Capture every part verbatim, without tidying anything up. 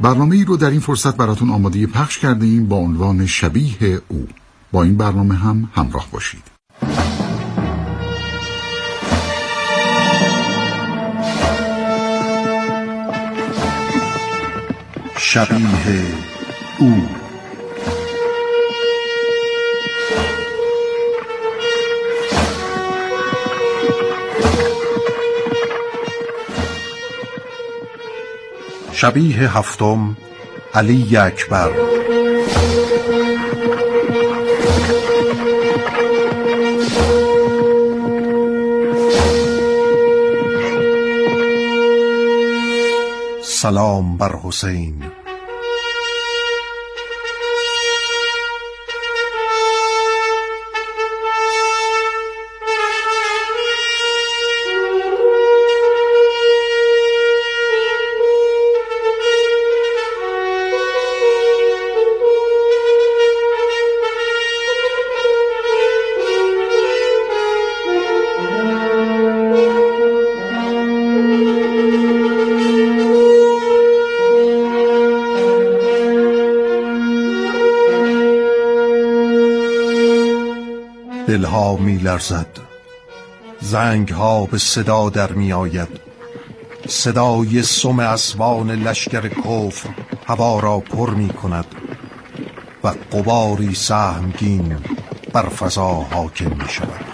برنامه‌ای رو در این فرصت براتون آماده پخش کرده ایم با عنوان شبیه او. با این برنامه هم همراه باشید. شبیه او. شبیه هفتم، علی اکبر. سلام بر حسین. دلها می لرزد، زنگ ها به صدا در می آید، صدای سم اسوان لشکر کفر هوا را پر می کند و غباری سهمگین بر فضا حاکم می شود.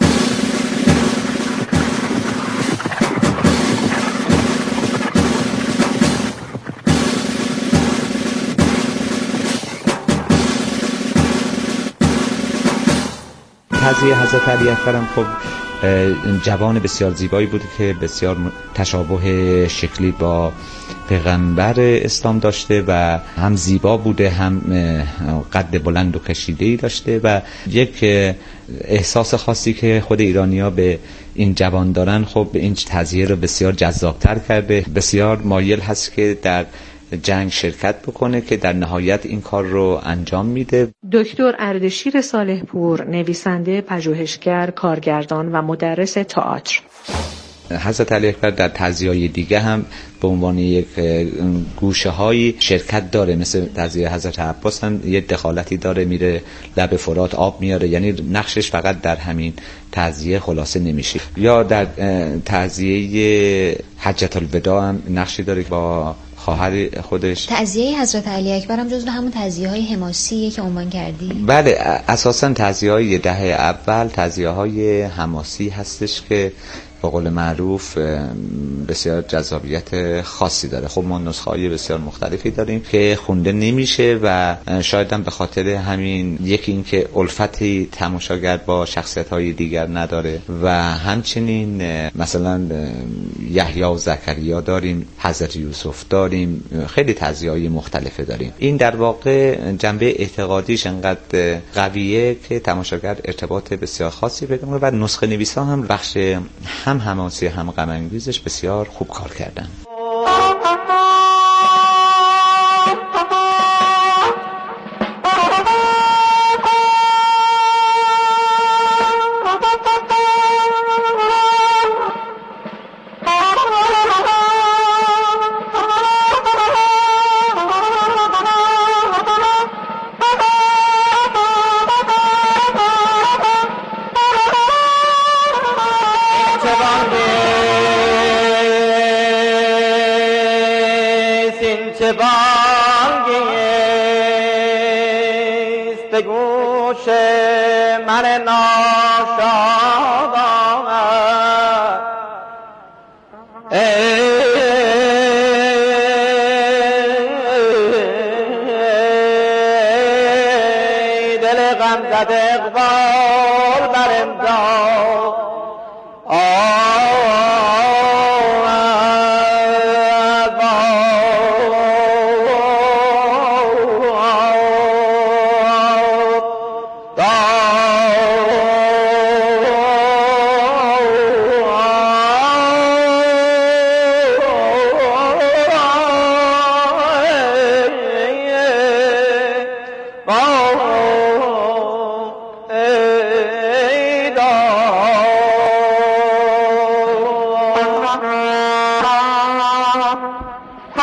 تعزیه حضرت علی اکبر خب جوان بسیار زیبایی بود که بسیار تشابه شکلی با پیغمبر اسلام داشته و هم زیبا بوده، هم قد بلند و کشیده‌ای داشته و یک احساس خاصی که خود ایرانی‌ها به این جوان دارن خب این تعزیه رو بسیار جذاب‌تر کرده. بسیار مایل هست که در جنگ شرکت بکنه که در نهایت این کار رو انجام میده. دکتر اردشیر صالح پور، نویسنده، پژوهشگر، کارگردان و مدرس تئاتر. حضرت علی اکبر در تعزیه‌های دیگه هم به عنوان یک گوشه هایی شرکت داره، مثل تعزیه حضرت عباس هم یه دخالتی داره، میره لب فرات آب میاره، یعنی نقشش فقط در همین تعزیه خلاصه نمیشه. یا در تعزیه حجة الوداع هم نقشی داره با خواهر خودش. تعزیه حضرت علی اکبر هم جزو همون تعزیه‌های حماسیه که عنوان کردی؟ بله، اساساً تعزیه‌های دهه اول تعزیه‌های حماسی هستش که به قول معروف بسیار جذابیت خاصی داره. خب ما نسخه‌های بسیار مختلفی داریم که خونده نمیشه و شاید هم به خاطر همین، یکی این که الفتی تماشاگر با شخصیت‌های دیگر نداره و همچنین مثلا یحیی و زکریا داریم، حضرت یوسف داریم، خیلی تعزیه‌های مختلفه داریم. این در واقع جنبه اعتقادیش انقدر قویه که تماشاگر ارتباط بسیار خاصی پیدا می‌کنه و نسخه نویسا هم بخش هم حماسی هم غم انگیزش بسیار خوب کار کردن.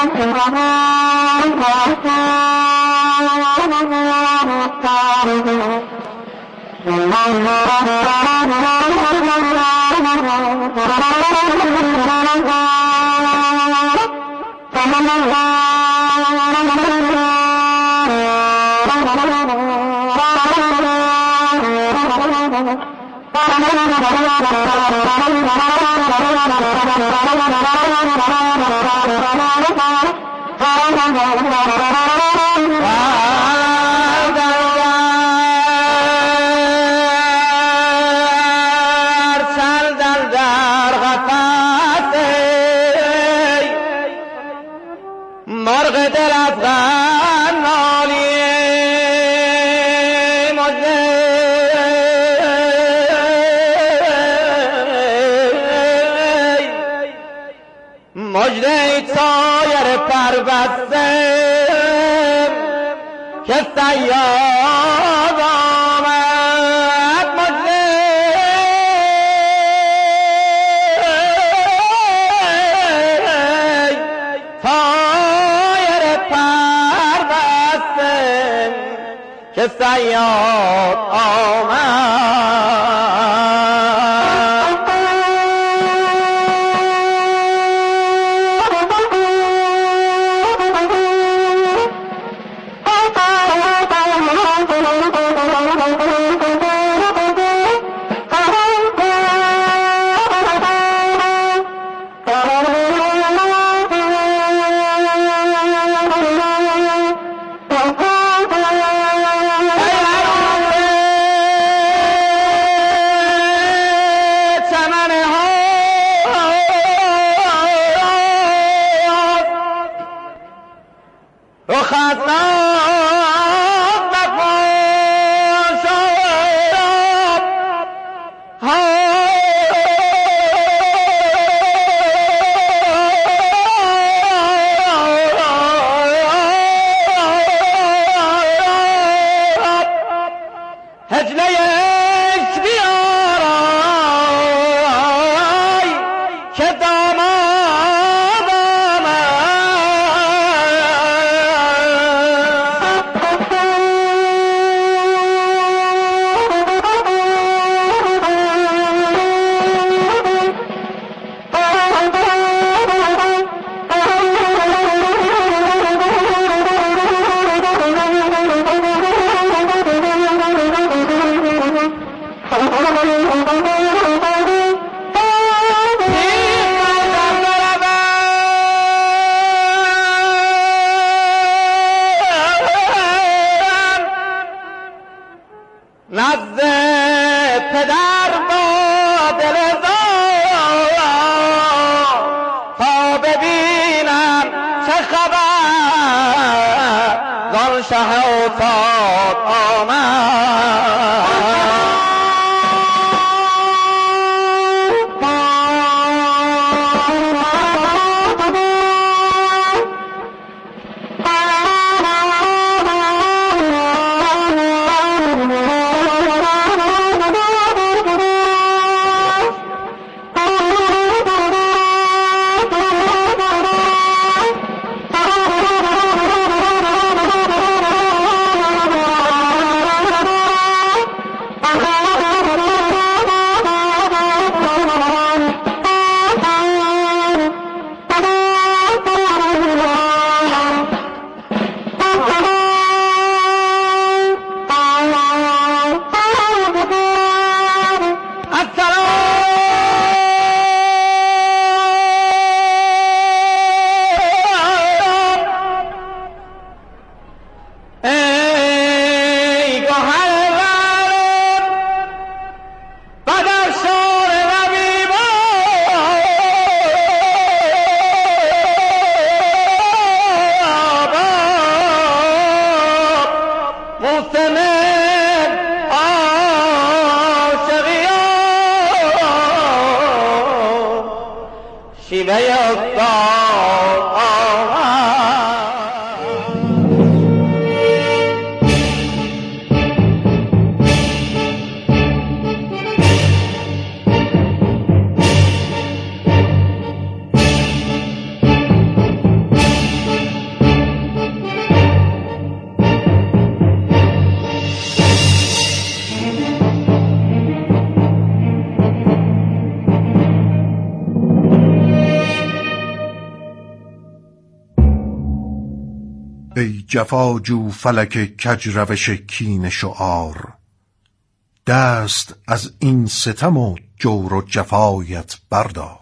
مجده سایر پربسته که صیاد آمد، مجده سایر پربسته که صیاد آمد. نزد پدر با دل زار تا ببینم چه خبر زان شه افتاد آمد. ای جفاجو فلک کجروش کین شعار، دست از این ستم و جور و جفایت بردار.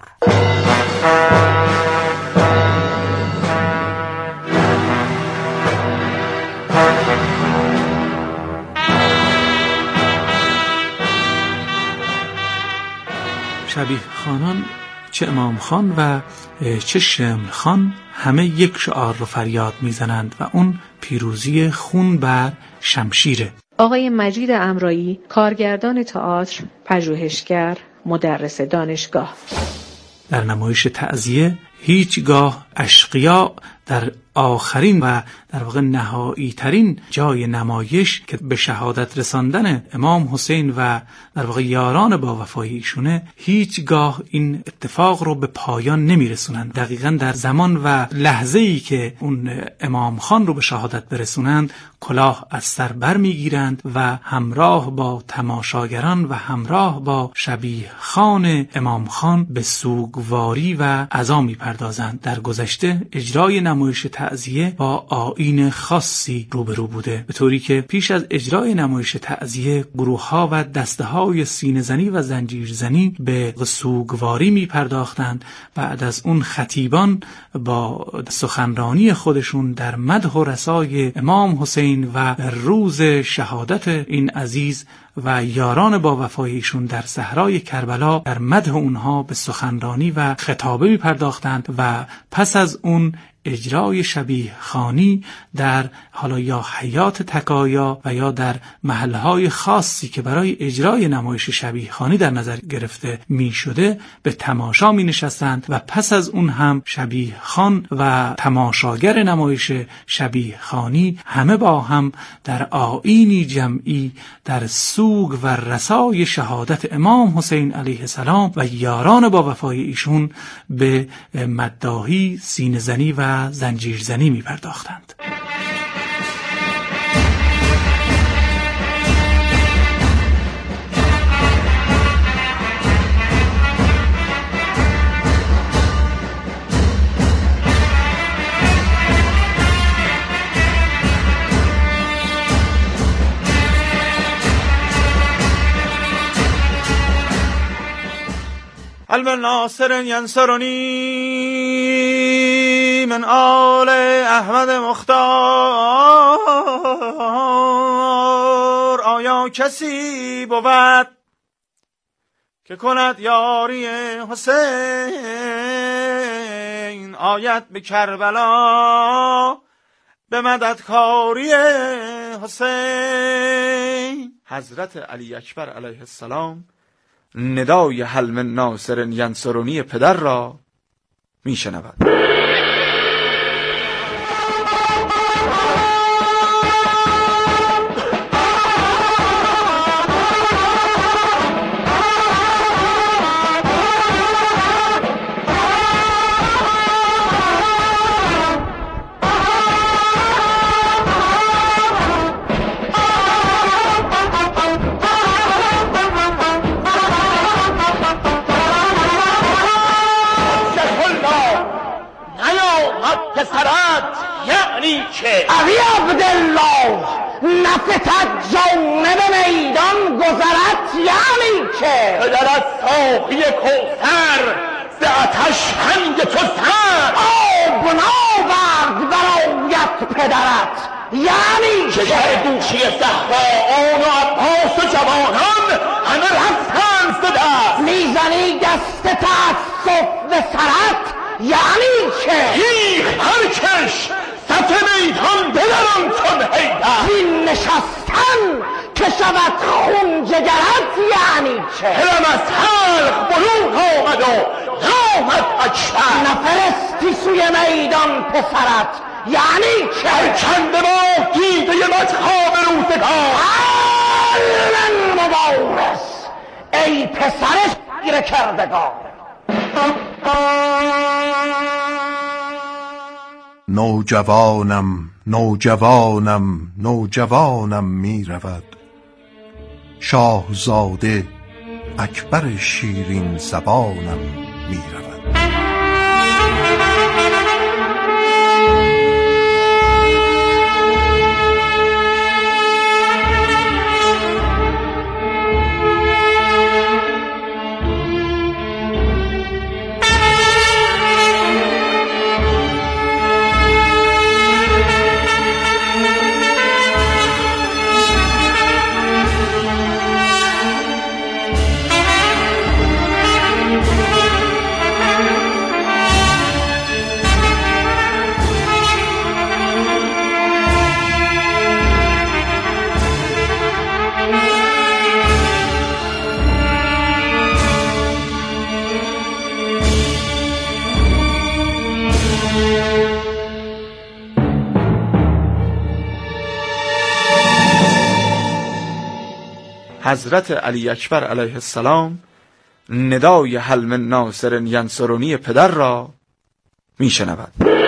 شبیه خانان، چه امام خان و چه شمل خان، همه یک شعار رو فریاد میزنند و اون پیروزی خون بر شمشیره. آقای مجید امرایی، کارگردان تئاتر، پژوهشگر، مدرس دانشگاه. در نمایش تعزیه هیچگاه اشقیا در آخرین و در واقع نهایی ترین جای نمایش که به شهادت رساندن امام حسین و در واقع یاران با وفای ایشونه، هیچگاه این اتفاق رو به پایان نمی رسونند. دقیقاً در زمان و لحظه‌ای که اون امام خان رو به شهادت برسونند، کلاه از سر بر می گیرند و همراه با تماشاگران و همراه با شبیه خان امام خان به سوگواری و عزا می پردازند. در گذشته اجرای نمایش تعزیه با آیین خاصی روبرو بوده، به طوری که پیش از اجرای نمایش تعزیه گروه‌ها و دسته‌های سینه‌زنی و زنجیرزنی به سوگواری می پرداختند. بعد از اون خطیبان با سخنرانی خودشون در مدح و رثای امام حسین و روز شهادت این عزیز و یاران با وفای ایشون در صحرای کربلا در مدح اونها به سخنرانی و خطابه می پرداختند و پس از اون اجرای شبیه خانی در حالا یا حیات تکایا و یا در محلهای خاصی که برای اجرای نمایش شبیه خانی در نظر گرفته می شده به تماشا می نشستند و پس از اون هم شبیه خان و تماشاگر نمایش شبیه خانی همه با هم در آیینی جمعی در سوگ و رثای شهادت امام حسین علیه السلام و یاران با وفای ایشون به مداحی، سینه‌زنی و زنجیرزنی می پرداختند. قلب ناصر ینصرنی من آل احمد مختار. آیا کسی بود که کند یاری حسین؟ آید به کربلا به مددکاری حسین. حضرت علی اکبر علیه السلام ندای هل من ناصر ینصرنی پدر را می شنود. علی عبدالله نفتت جانب میدان گذرت، یعنی که پدر از ساقی کوثر ز آتش هنگ تو سر آب ناورد برایت پدرت، یعنی که شه دوشی صحرایان و عباس و جوانان همه رفتند ز دست. میزنی دست تأسف به سرت، یعنی که هیخ هر کش صف میدان بدرم چون حیدر. این نشستن که شود خون جگرت، یعنی چه هرم از حلق برون آمد و نامد اکثر. نفرستی سوی میدان پسرت، یعنی چه چند ما دیده مدخاب روزگار. من مبارز ای پسر شیر کردگار. نوجوانم نوجوانم نوجوانم می رود، شاهزاده اکبر شیرین زبانم می رود. حضرت علی اکبر علیه السلام ندای هل من ناصر ینصرنی پدر را میشنود.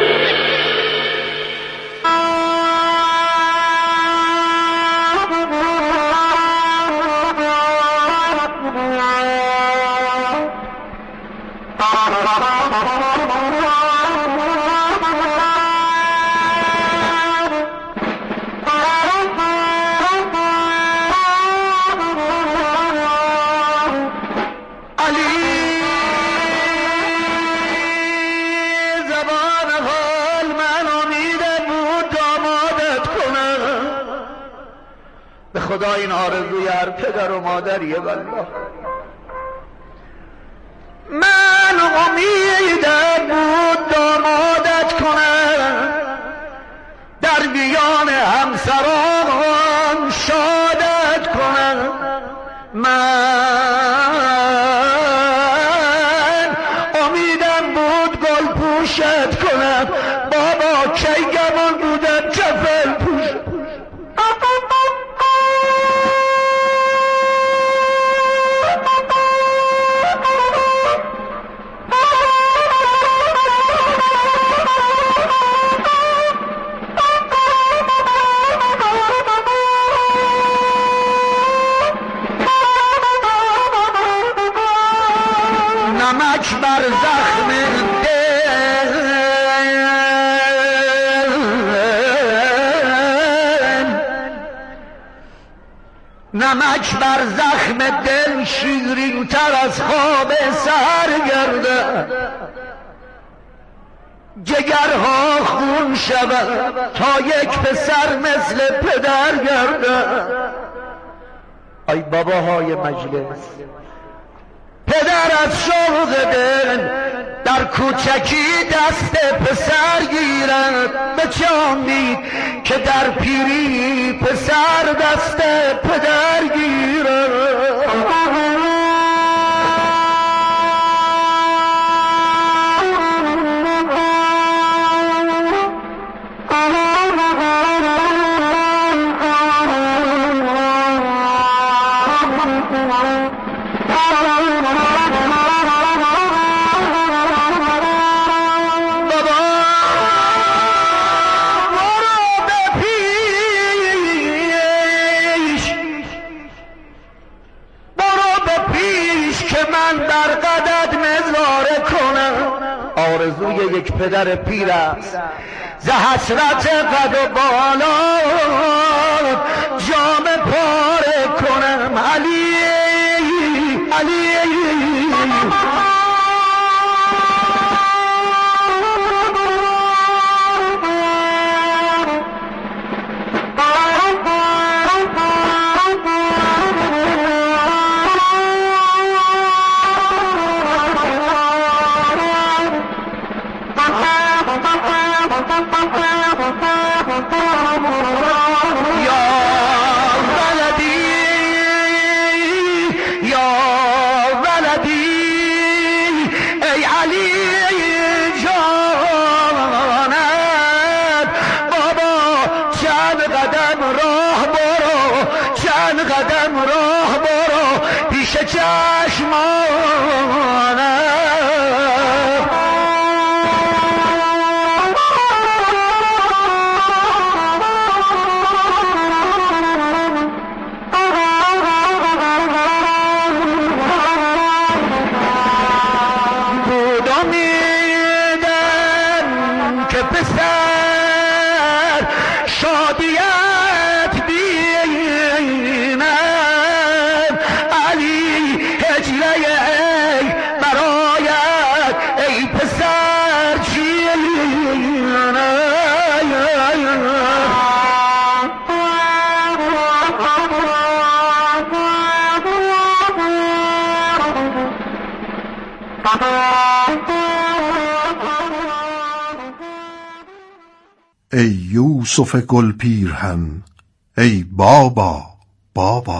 خدا این آرزوی هر پدر و مادریه والله. من امیدم بود دامادت کنم، در میان همسران شادت کنم. من امیدم بود گل پوشت کنم، بابا کی گمان بودم کفل پوش. نمک بر زخم دل، نمک بر زخم دل شیرین تر از خواب سحر گرده، جگرها خون شود تا یک پسر مثل پدر گرده. ای باباهای مجلس، پدر از شوق دل در کوچکی دست پسر گیرد، به چه امید که در پیری پسر دست پدر گیرد. آرزوی یک پدر پیر است، ز حسرت قد و بالا جام پاره کنم. علی علی ای یوسف گل پیرهن، ای بابا بابا.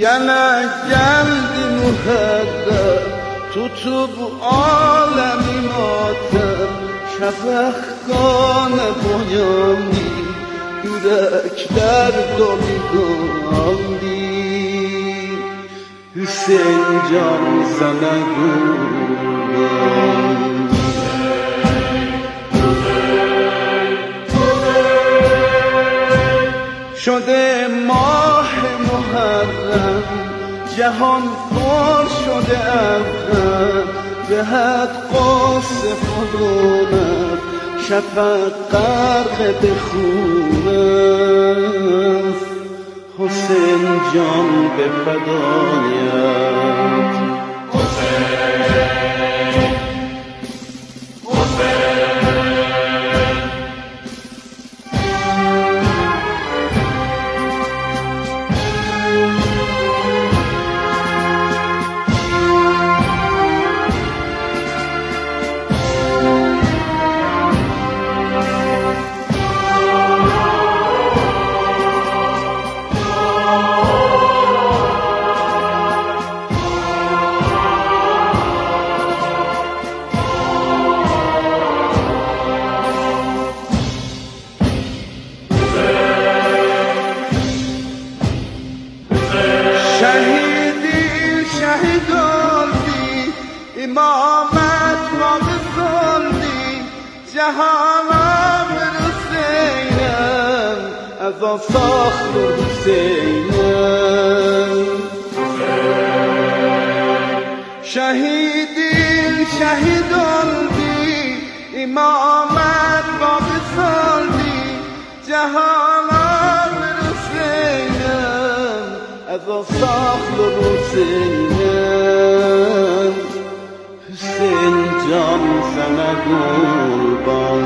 Sana geldi muhabbet tutup alemi matem şefekane boyandı yürekler dolu kaldı Hüseyin can sana kurban شده ماه محرم جهان پر شده ابرم به حد قاس خودم شفق غرق به خونم حسین جان به فدایت امامت ما بسندی جهانم حسینم از آن ساخت حسینم شهیدی شهیدان بی امامت ما بسندی جهانم حسینم از آن ساخت حسینم حسین جان sana kurban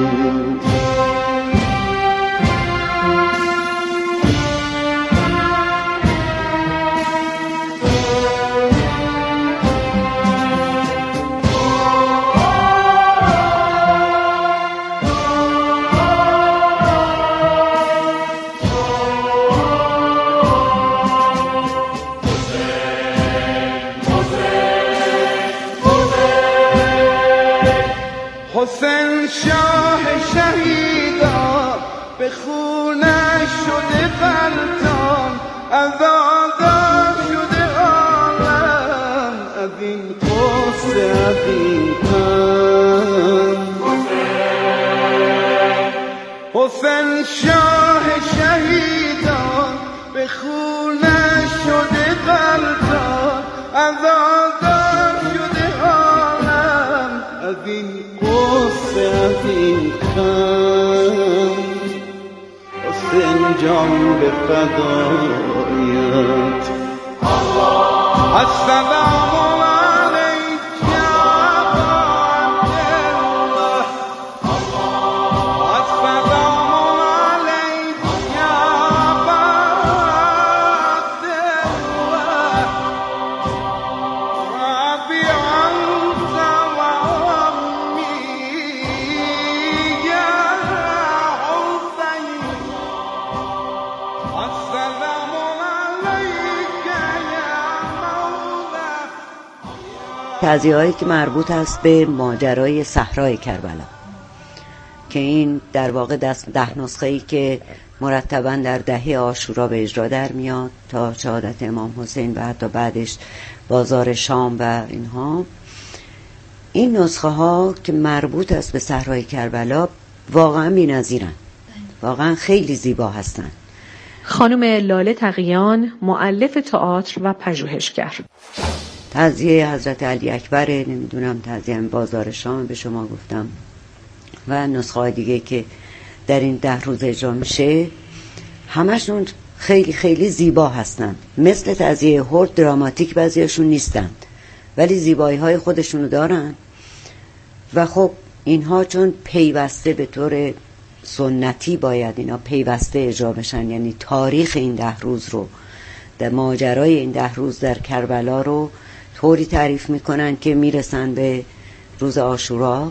حسین شاه شهیدان به خونش شده غلطان عذاب شده عالم از این قصه عظیمم حسین شاه شهیدان به خونش شده غلطان عذاب شده عالم از این حسین جان به فدایت السلام علیک یا ابا عبدالله السلام علیک یا ابا عبدالله ربی انت و تعزیه‌هایی که مربوط است به ماجرای صحرای کربلا که این در واقع ده نسخه‌ای که مرتباً در دهه عاشورا به اجرا در میاد تا شهادت امام حسین و حتی بعدش بازار شام و اینها. این نسخه ها که مربوط است به صحرای کربلا واقعا بی‌نظیرن، واقعا خیلی زیبا هستن. خانم لاله تقیان، مؤلف تئاتر و پژوهشگر. تعزیه حضرت علی اکبر، نمیدونم تعزیه بازار شام به شما گفتم و نسخه های دیگه که در این ده روز اجرا میشه همشون خیلی خیلی زیبا هستن. مثل تعزیه هورد دراماتیک بعضیاشون نیستن ولی زیبایی های خودشونو دارن و خب اینها چون پیوسته به طور سنتی باید اینا پیوسته اجرا بشن، یعنی تاریخ این ده روز رو، در ماجرای این ده روز در کربلا رو طوری تعریف میکنن که میرسن به روز عاشورا.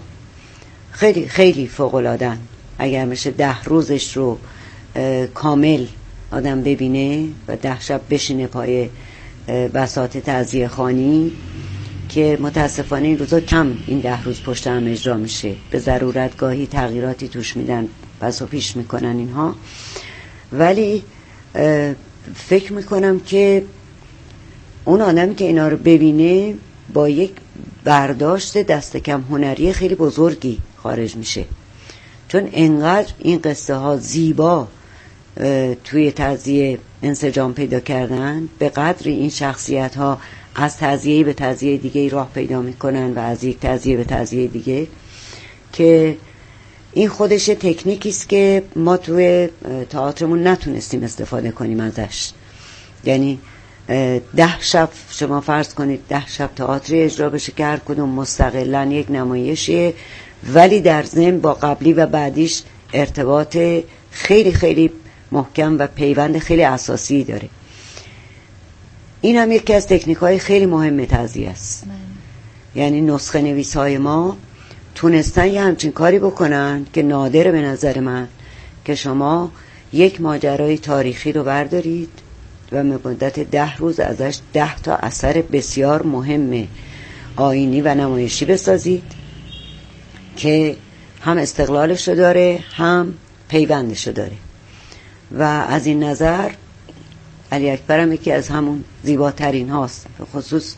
خیلی خیلی فوق العاده‌ان. اگر میشه ده روزش رو کامل آدم ببینه و ده شب بشینه پای بساط تعزیه خوانی که متاسفانه این روزا کم این ده روز پشت هم اجرا میشه، به ضرورت گاهی تغییراتی توش میدن پس و پیش میکنن اینها، ولی فکر میکنم که اون آدمی که اینا رو ببینه با یک برداشت دست کم هنری خیلی بزرگی خارج میشه، چون انقدر این قصه ها زیبا توی تعزیه انسجام پیدا کردن، به قدر این شخصیت ها از تعزیه به تعزیه دیگه راه پیدا میکنن و از یک تعزیه به تعزیه دیگه، که این خودش تکنیکی است که ما توی تئاترمون نتونستیم استفاده کنیم ازش. یعنی ده شب شما فرض کنید ده شب تئاتری اجرا بشه که هر کدوم مستقلاً یک نمایشیه، ولی در ضمن با قبلی و بعدیش ارتباط خیلی خیلی محکم و پیوند خیلی اساسی داره. این هم یکی از تکنیک‌های خیلی مهم تعزیه است. یعنی نسخه نویس‌های ما تونستن یه همچین کاری بکنن که نادره به نظر من، که شما یک ماجرای تاریخی رو بردارید و مدت ده روز ازش ده تا اثر بسیار مهم آیینی و نمایشی بسازید که هم استقلالش رو داره هم پیوندش رو داره. و از این نظر علی اکبر هم یکی از همون زیباترین هاست، به خصوص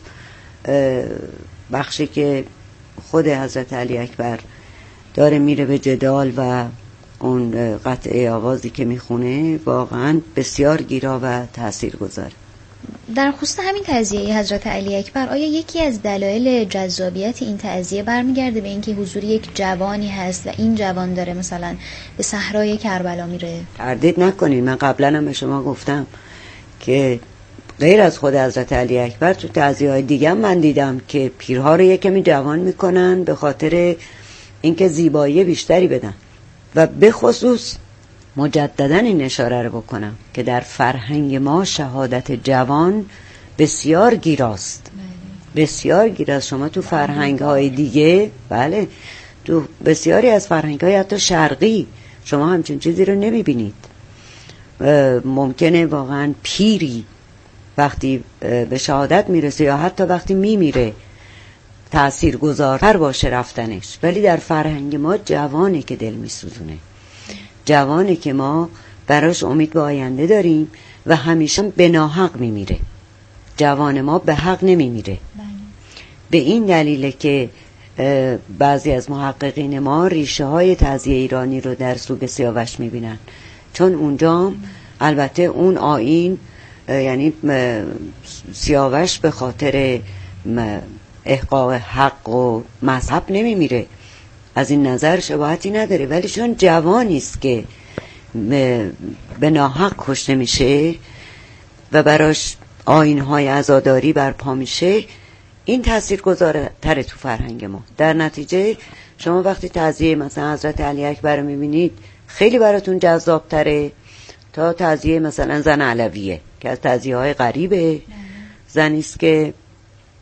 بخشی که خود حضرت علی اکبر داره میره به جدال و اون قطعه آوازی که میخونه واقعا بسیار گیرا و تأثیر گذار. در خصوص همین تعزیه حضرت علی اکبر، آیا یکی از دلایل جذابیت این تعزیه برمیگرده به اینکه حضور یک جوانی هست و این جوان داره مثلا به صحرای کربلا میره؟ تردید نکنید، من قبلا هم به شما گفتم که غیر از خود حضرت علی اکبر تو تعزیه های دیگه هم من دیدم که پیرها رو یکمی جوان میکنن به خاطر اینکه زیبایی بیشتری بدن. و به خصوص مجددا این اشاره رو بکنم که در فرهنگ ما شهادت جوان بسیار گیراست، بسیار گیراست. شما تو فرهنگ های دیگه، بله تو بسیاری از فرهنگ های حتی شرقی شما همچین چیزی رو نمیبینید. ممکنه واقعا پیری وقتی به شهادت میرسه یا حتی وقتی میمیره تأثیر گذارتر باشه رفتنش، ولی در فرهنگ ما جوانی که دل میسوزونه، جوانی که ما براش امید به آینده داریم و همیشه به ناحق میمیره. جوان ما به حق نمیمیره. به این دلیله که بعضی از محققین ما ریشه های تعزیه ایرانی رو در سوگ سیاوش میبینن، چون اونجا البته اون آیین، یعنی سیاوش به خاطر احقاق حق و مذهب نمیمیره، از این نظر شباهتی نداره، ولی چون جوانی است که به ناحق کشته میشه و براش آیین‌های عزاداری برپا میشه، این تاثیرگذارتره تو فرهنگ ما. در نتیجه شما وقتی تعزیه مثلا حضرت علی اکبر رو میبینید خیلی براتون جذابتره تا تعزیه مثلا زن علویه که از تعزیه های غریبه، زنیست که